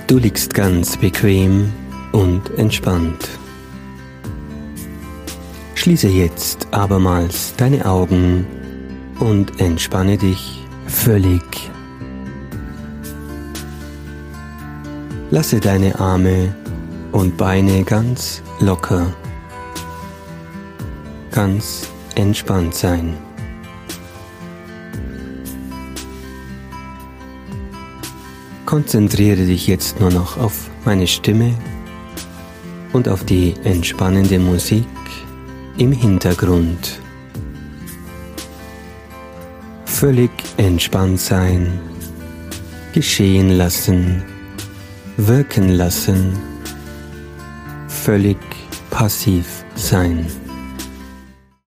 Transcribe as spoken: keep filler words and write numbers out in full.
Du liegst ganz bequem und entspannt. Schließe jetzt abermals deine Augen und entspanne dich völlig. Lasse deine Arme und Beine ganz locker, ganz entspannt sein. Konzentriere dich jetzt nur noch auf meine Stimme und auf die entspannende Musik im Hintergrund. Völlig entspannt sein, geschehen lassen, wirken lassen, völlig passiv sein.